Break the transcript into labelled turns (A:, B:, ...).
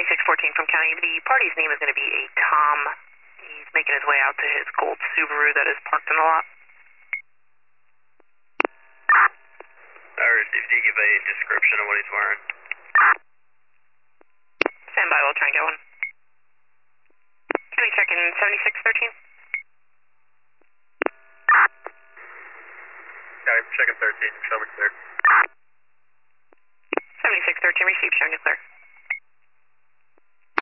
A: 7614 from County. The party's name is going to be a Tom. He's making his way out to his gold Subaru that is parked in the lot.
B: I received. Do you give a description of what he's wearing?
A: Stand by, we'll try and get one. Can we check in 7613?
B: Yeah, I'm checking 13. Show me clear.
A: 7613 received, showing you clear.